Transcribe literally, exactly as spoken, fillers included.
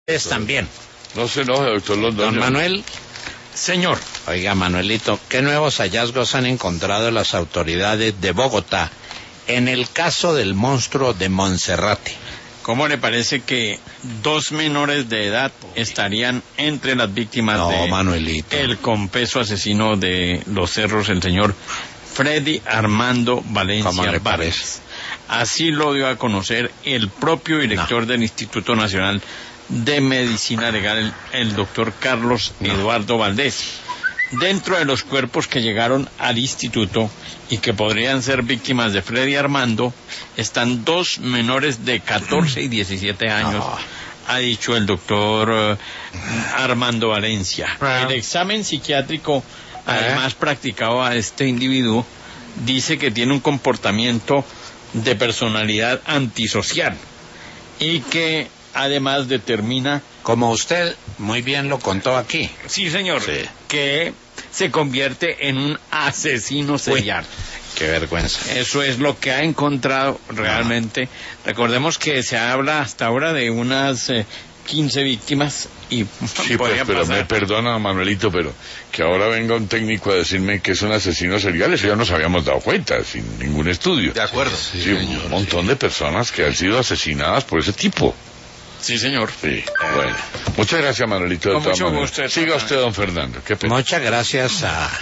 Ustedes también. No se enoje, doctor Londoño. Don Manuel. Señor. Oiga, Manuelito, ¿qué nuevos hallazgos han encontrado las autoridades de Bogotá en el caso del monstruo de Monserrate? ¿Cómo le parece que dos menores de edad estarían entre las víctimas no, de Manuelito. el confeso asesino de los cerros, el señor Freddy Armando Valencia? ¿Cómo le Vargas? parece? Así lo dio a conocer el propio director no. del Instituto Nacional de Medicina Legal, el, el doctor Carlos no. Eduardo Valdés. Dentro de los cuerpos que llegaron al instituto y que podrían ser víctimas de Freddy Armando, están dos menores de catorce y diecisiete años, no. ha dicho el doctor uh, Armando Valencia. El examen psiquiátrico, además ¿Eh? practicado a este individuo, dice que tiene un comportamiento de personalidad antisocial y que además determina, como usted muy bien lo contó aquí. Sí, señor. Sí. Que se convierte en un asesino serial. Uy, qué vergüenza. Eso es lo que ha encontrado realmente. Ah. Recordemos que se habla hasta ahora de unas eh, quince víctimas y sí, pues, pero pasar. Me perdona, Manuelito, pero que ahora venga un técnico a decirme que es un asesino serial, eso ya nos habíamos dado cuenta, sin ningún estudio. De acuerdo. Sí, sí, señor, un montón sí. de personas que han sido asesinadas por ese tipo. Sí, señor. Sí, bueno. Muchas gracias, Manuelito. Con mucho gusto. Siga usted, don Fernando. Qué pena. Muchas gracias a